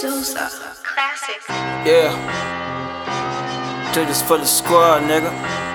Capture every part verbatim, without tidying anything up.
Sousa. Classic. Yeah. Do this for the squad, nigga.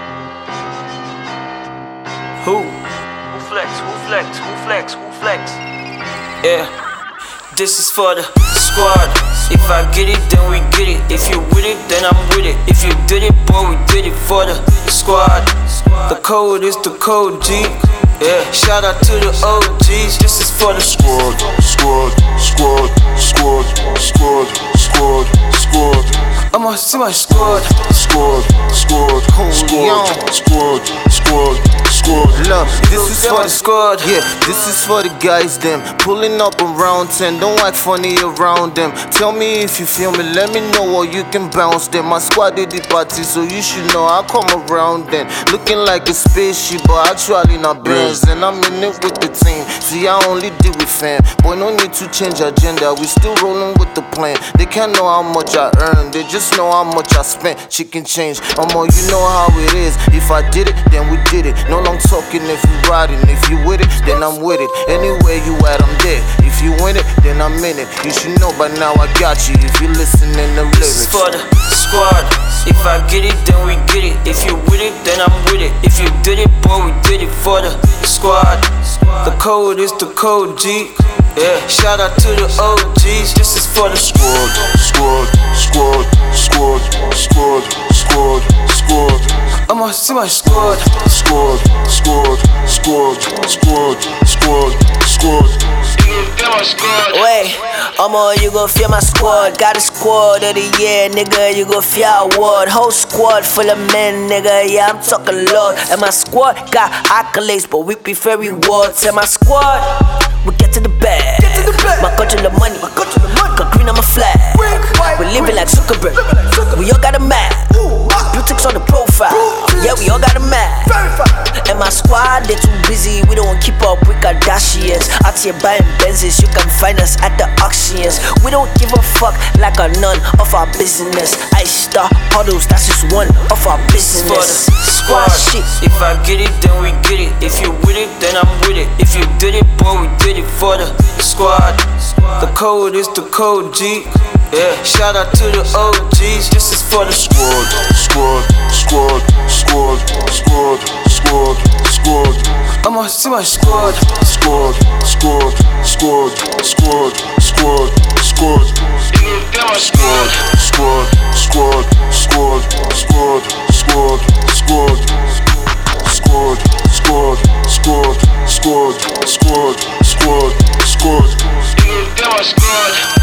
Who? Who flex? Who flex? Who flex? Who flex? Yeah. This is for the squad. If I get it, then we get it. If you with it, then I'm with it. If you did it, boy, we did it for the squad. The code is the code, G. Yeah. Shout out to the O Gs. This is for the squad, squad, squad, squad, squad, squad, squad. I'ma see my squad. Squad, squad, squad, squad, squad, squad. Look, this is for the squad. Yeah, this is for the guys them pulling up around ten. Don't act funny around them. Tell me if you feel me, let me know or you can bounce them. My squad did the party, so you should know I come around then. Looking like a spaceship, but actually not Benz. And I'm in it with the team. See, I only deal with fam. Boy, no need to change agenda. We still rolling with the plan. They can't know how much I earn. They just know how much I spent. Chicken change. Um, you know how it is. If I did it, then we did it. No long talking if you riding. If you with it, then I'm with it. Anywhere you at, I'm there. If you win it, then I'm in it. You should know by now I got you. If you listening to lyrics. This is for the squad. If I get it, then we get it. If you with it, then I'm with it. If you did it, boy, we did it for the squad. The code is the code, G. Yeah. Shout out to the O Gs. This is for the squad, squad, squad, squad, squad, squad, squad. I'ma see my squad. Squad, squad, squad, squad, squad, squad. Wait, I'ma, you gon' feel my squad. Got a squad of the year, nigga, you gon' feel our award. Whole squad full of men, nigga, yeah, I'm talking Lord. And my squad got accolades, but we prefer rewards. And my squad, we get to the bag. My country the money, got green on my flag. We living like Zuckerberg, we all got a map. Blue ticks on the profile, yeah, we all got a map. And my squad, they too busy, we don't keep up with Kardashians. Out here buying Benzes, you can find us at the auctions. We don't give a fuck like a none of our business. I star huddles, that's just one of our business. For the squad shit. If I get it, then we get it. If you with it, then I'm with it. If you did it, boy, we did it for the squad. The code is the code, G. Yeah. Shout out to the O Gs. This is for the squad, squad, squad, squad, squad, squad, squad. I'ma see my squad. Squad, squad, squad, squad, squad, squad. Squad, squad, squad, squad, squad, squad, squad, squad, squad, squad, squad, squad, squad, squad, squad. squad.